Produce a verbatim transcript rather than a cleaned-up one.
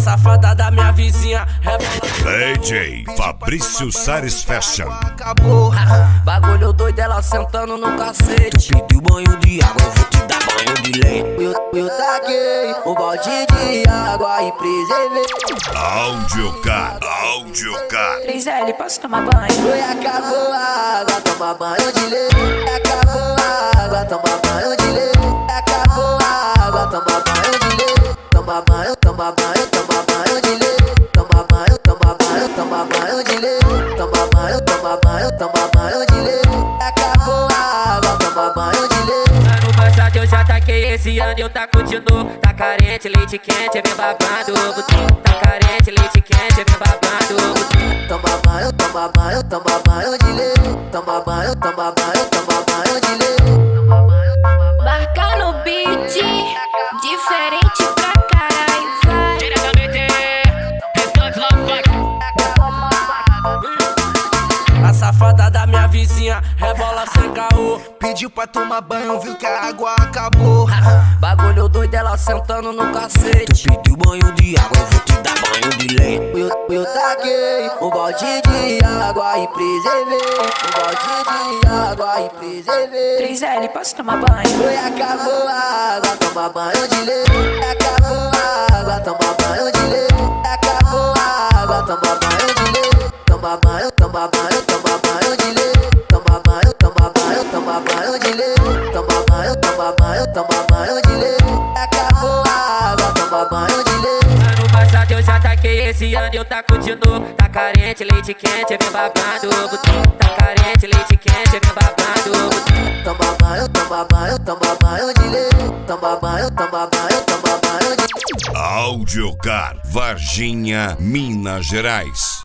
safada da minha vizinha D J Fabrício Sares Fashion. Acabou, bagulho doido, ela sentando no cacete. Tu pediu banho de água, eu vou te dar banho de leite. Eu, eu taquei um balde de água e preservei. Audiocar, Audiocar. três L, posso tomar banho? Foi, acabou a água, toma banho de leite. Acabou a água, toma banho de leite. Acabou a água, toma banho de leite. Toma banho, toma banho, toma banho de leite. Toma banho, toma banho, toma banho de leite. Toma banho, toma banho, toma banho de leite. Acabou a água, toma banho de leite. Ano passado eu já taquei, esse ano eu taco de novo. Tá carente, leite quente, vem babando. Tá carente, leite quente, vem babando. Toma banho, toma banho, toma banho de leite. Toma banho, toma banho, toma banho de leite. Marca no beat, diferente pra caralho, vai. Diretamente, restante lá, A safada da minha vizinha rebola sem caô. Pediu pra tomar banho, viu que a água acabou. Bagulho doido, ela sentando no cacete. Tu pediu banho de água, eu vou te dar banho de leite. Eu, eu taquei um balde de água e preservei. Um balde de água e preservei. três L, posso tomar banho? Foi, acabou a água, toma banho de leite. Acabou a água, toma banho de leite. Acabou a água, toma banho de leite. Toma banho, toma banho, toma banho de leite. Toma banho, toma banho, toma banho de leite. Toma banho, toma banho, toma banho de leite. Acabou a água, toma banho de leite. Ano passado eu já taquei, esse ano eu taco de novo. Tá carente, leite quente, vem babando. Tá carente, leite quente, vem babando. Toma banho, toma banho, toma banho de leite. Toma banho, toma banho, toma banho de leite. Audiocar, Varginha, Minas Gerais.